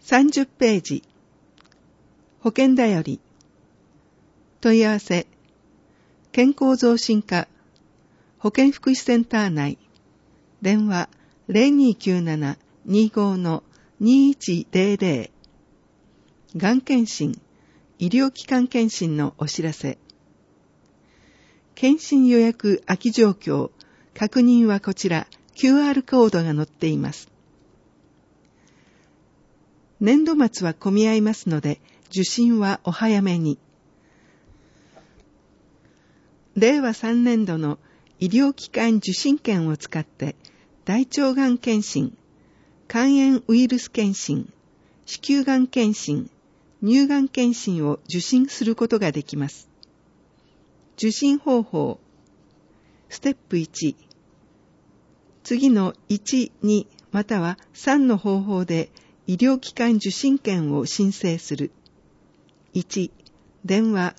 30ページ。保険だより。問い合わせ。健康増進課。保健福祉センター内。電話 0297-25-2100。がん検診、医療機関検診のお知らせ。検診予約空き状況、確認はこちら、QR コードが載っています。年度末は混み合いますので、受診はお早めに。令和3年度の医療機関受診券を使って、大腸がん検診、肝炎ウイルス検診、子宮がん検診、乳がん検診を受診することができます。受診方法。ステップ1。次の1、2または3の方法で医療機関受診券を申請する。1、電話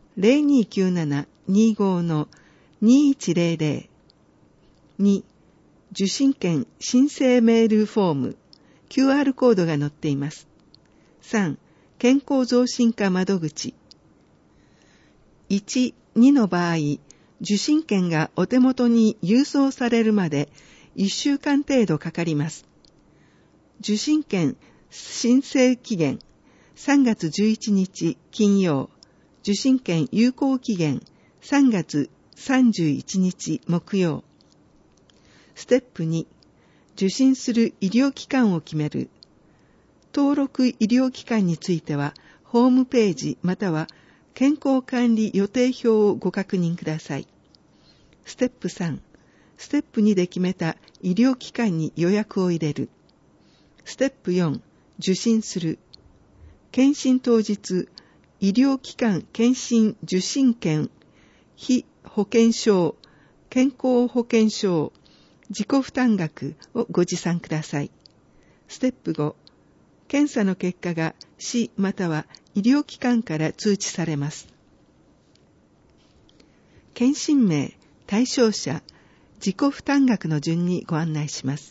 0297-25-2100。2、受診券申請メールフォーム、QR コードが載っています。3、健康増進課窓口。1、2の場合、受診券がお手元に郵送されるまで1週間程度かかります。受診券申請期限3月11日金曜、受診券有効期限3月31日木曜。ステップ2、受診する医療機関を決める。登録医療機関については、ホームページまたは健康管理予定表をご確認ください。ステップ3、ステップ2で決めた医療機関に予約を入れる。ステップ4、受診する。検診当日、医療機関検診受診券、被保険証、健康保険証、自己負担額をご持参ください。ステップ5、検査の結果が市または医療機関から通知されます。検診名、対象者、自己負担額の順にご案内します。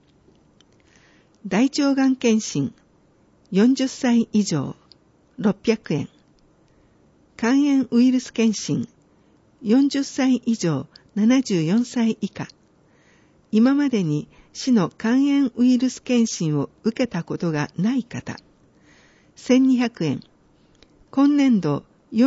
大腸がん検診、40歳以上、600円。肝炎ウイルス検診、40歳以上、74歳以下。今までに市の肝炎ウイルス検診を受けたことがない方、1200円。今年度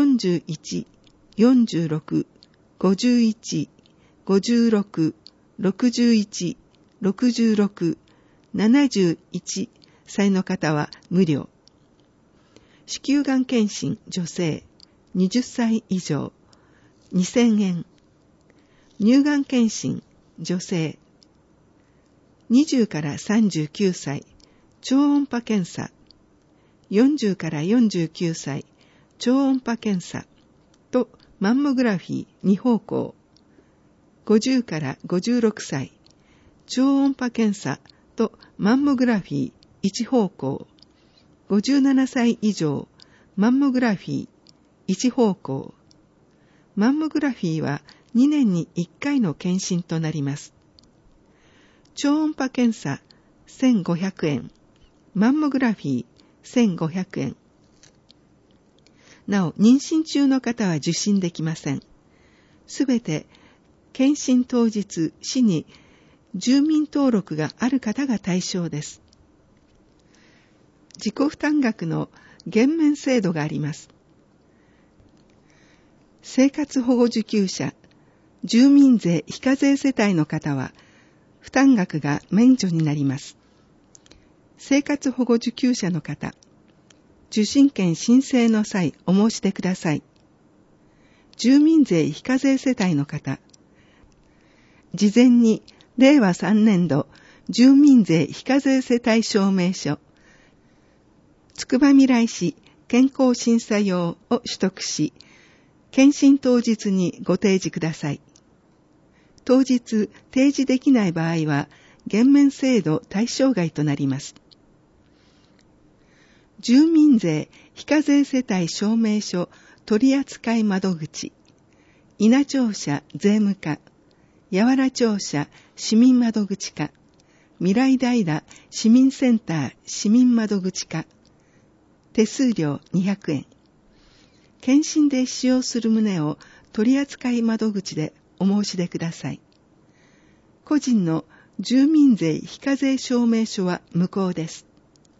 41、46、51、56、61、66、71歳の方は無料。子宮がん検診女性20歳以上2000円。乳がん検診女性20から39歳超音波検査、40から49歳超音波検査とマンモグラフィー2方向、50から56歳超音波検査とマンモグラフィー1方向、57歳以上マンモグラフィー1方向。マンモグラフィーは2年に1回の検診となります。超音波検査1500円、マンモグラフィー1500円。なお、妊娠中の方は受診できません。すべて検診当日、市に住民登録がある方が対象です。自己負担額の減免制度があります。生活保護受給者、住民税非課税世帯の方は、負担額が免除になります。生活保護受給者の方、受診券申請の際お申し出ください。住民税非課税世帯の方、事前に令和3年度住民税非課税世帯証明書、つくばみらい市健康審査用を取得し、検診当日にご提示ください。当日提示できない場合は、減免制度対象外となります。住民税非課税世帯証明書取扱窓口、稲町社税務課、八原町社市民窓口課、 未来平市民センター市民窓口課。手数料200円。検診で使用する旨を取扱窓口でお申し出ください。個人の住民税非課税証明書は無効です。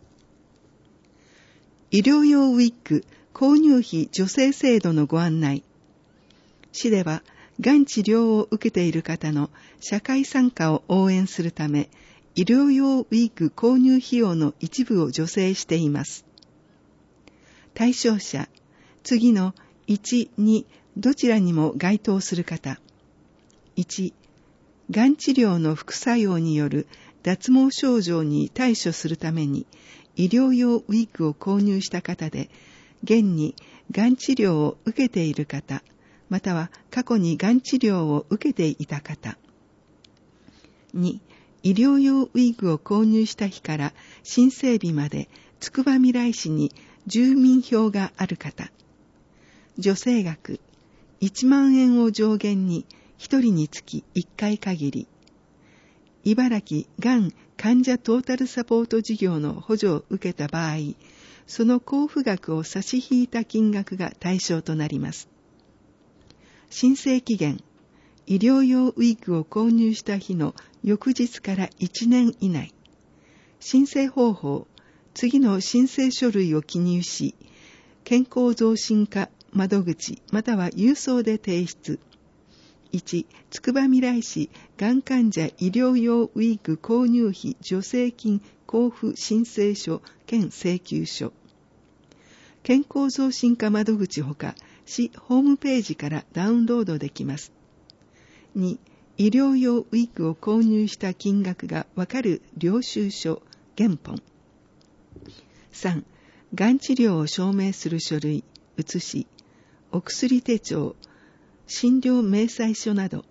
医療用ウィッグ購入費助成制度のご案内。市では、がん治療を受けている方の社会参加を応援するため、医療用ウィッグ購入費用の一部を助成しています。対象者、次の1、2、どちらにも該当する方。1、がん治療の副作用による脱毛症状に対処するために医療用ウィッグを購入した方で、現にがん治療を受けている方、または過去にがん治療を受けていた方。2、医療用ウィッグを購入した日から申請日までつくばみらい市に住民票がある方。助成額1万円を上限に1人につき1回限り。茨城がん患者トータルサポート事業の補助を受けた場合、その交付額を差し引いた金額が対象となります。申請期限、医療用ウィッグを購入した日の翌日から1年以内。申請方法、次の申請書類を記入し、健康増進課窓口または郵送で提出。1、つくばみらい市がん患者医療用ウィッグ購入費助成金交付申請書兼請求書。健康増進課窓口ほか市ホームページからダウンロードできます。2、医療用ウィッグを購入した金額がわかる領収書原本。3、がん治療を証明する書類、写し、お薬手帳、診療明細書など、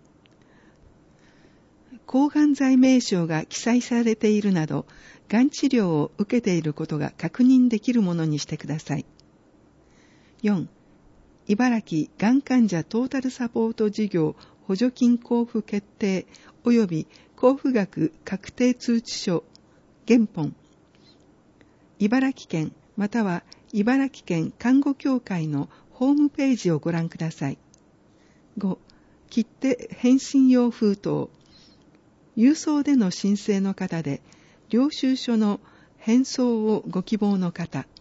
抗がん剤名称が記載されているなど、がん治療を受けていることが確認できるものにしてください。4、茨城がん患者トータルサポート事業補助金交付決定及び交付額確定通知書原本。茨城県または茨城県看護協会のホームページをご覧ください。5、切手返信用封筒。郵送での申請の方で、領収書の返送をご希望の方。